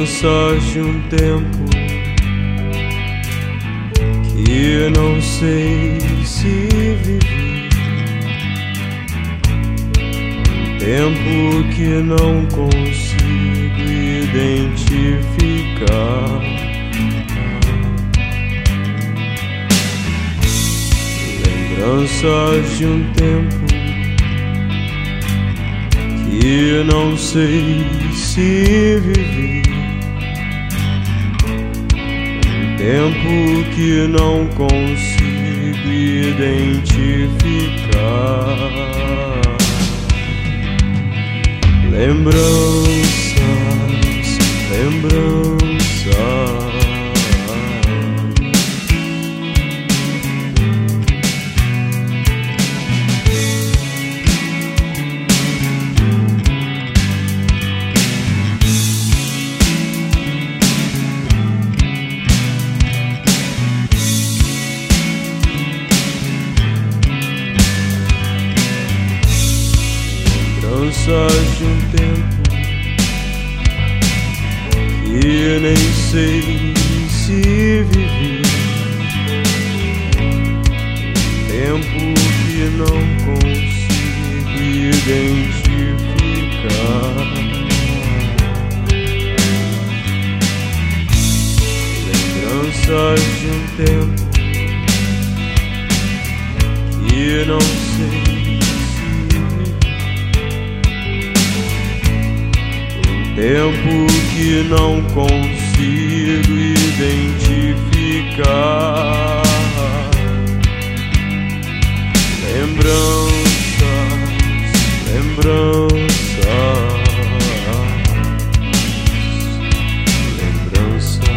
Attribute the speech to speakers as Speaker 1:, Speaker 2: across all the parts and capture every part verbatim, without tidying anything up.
Speaker 1: Lembranças de um tempo que não sei se vivi, um tempo que não consigo identificar. Lembranças de um tempo que não sei se vivi, um tempo que não consigo identificar. Lembranças, lembranças. Lembranças de um tempo que nem sei se vivi, um tempo que não consigo identificar. Lembranças de um tempo que não sei tempo que não consigo identificar. Lembranças, lembranças, lembranças.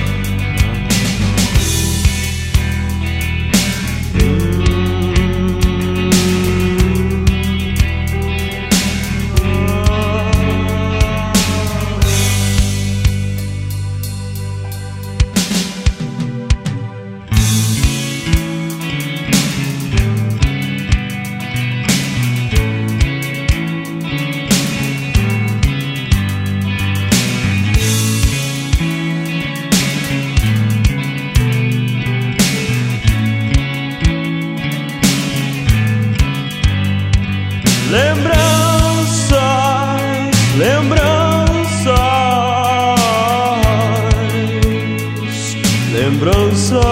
Speaker 1: Lembranças, lembranças, lembranças.